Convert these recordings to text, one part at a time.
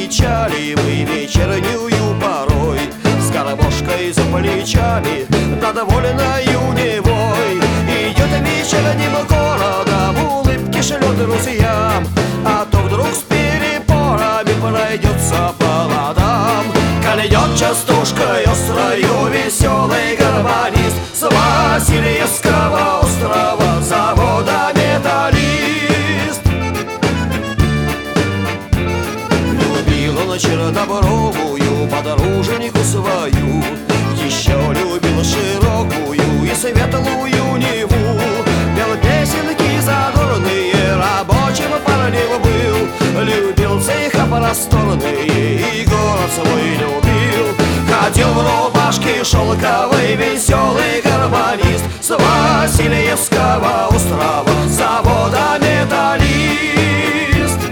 встречали мы вечернюю порой, с гармошкой за плечами, да довольною Невой. Идет вечерним городом, улыбки шлет друзьям, а то вдруг с перепорами пройдется по ладам. Кольнет частушкой острою веселый гармонист с Васильевского острова, завода «Металлист». Любил он чернобровую подруженьку свою, еще любил широкую и светлую Неву. Пел песенки задорные, рабочим парнем был, любил цеха просторные и город свой любил. Ходил в рубашке шелковой веселый гармонист с Васильевского острова, завода «Металлист».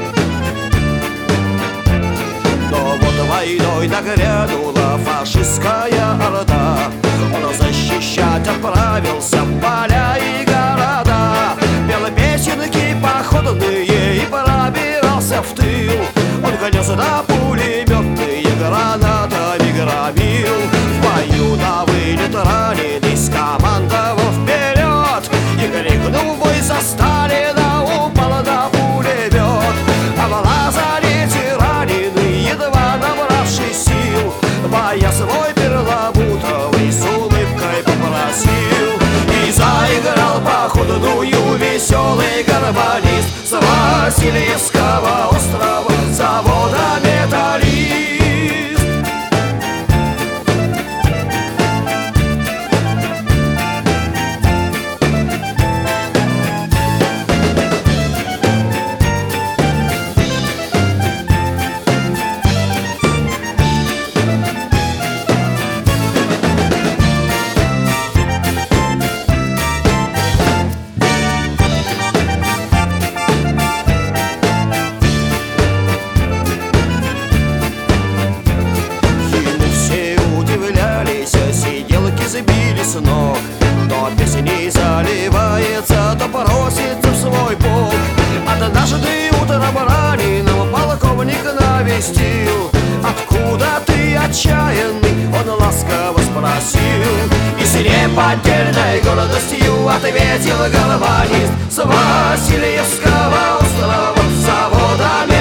Но вот войной нагрянула фашистская орда, он защищать отправился в поля и города. Пел песенки походные и пробирался в тыл, он гонялся на пулеметные, гранатами громил. В бою на вылет раненый скомандовал вперед и крикнул в бой за Сталина, упал на пулемет. А в лазарете раненый, едва набравший сил, боя свой перламутровый с улыбкой попросил. И заиграл походную веселый гармонист с Васильевского острова, завода «Металлист». Сбили с ног, то песней заливается, то просится в свой полк. Однажды утром раненого полковник навестил. Откуда ты, отчаянный? Он ласково спросил. И с неподдельной гордостью ответил гармонист с Васильевского острова, завода